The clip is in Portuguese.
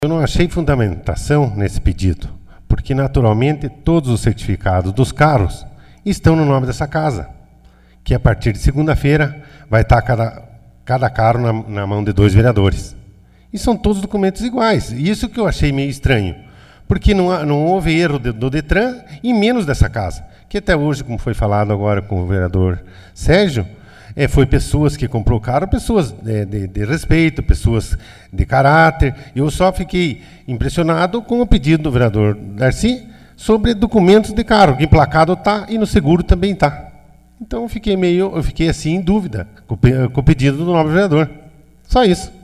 Eu não achei fundamentação nesse pedido, porque naturalmente todos os certificados dos carros estão no nome dessa casa, que a partir de segunda-feira vai estar cada carro na mão de 2 vereadores. E são todos documentos iguais. Isso que eu achei meio estranho, porque não houve erro do Detran e menos dessa casa, que até hoje, como foi falado agora com o vereador Sérgio, foi pessoas que comprou o carro, pessoas de respeito, pessoas de caráter. Eu só fiquei impressionado com o pedido do vereador Darcy sobre documentos de carro, que emplacado está e no seguro também está. Então eu fiquei assim em dúvida com o pedido do nobre vereador. Só isso.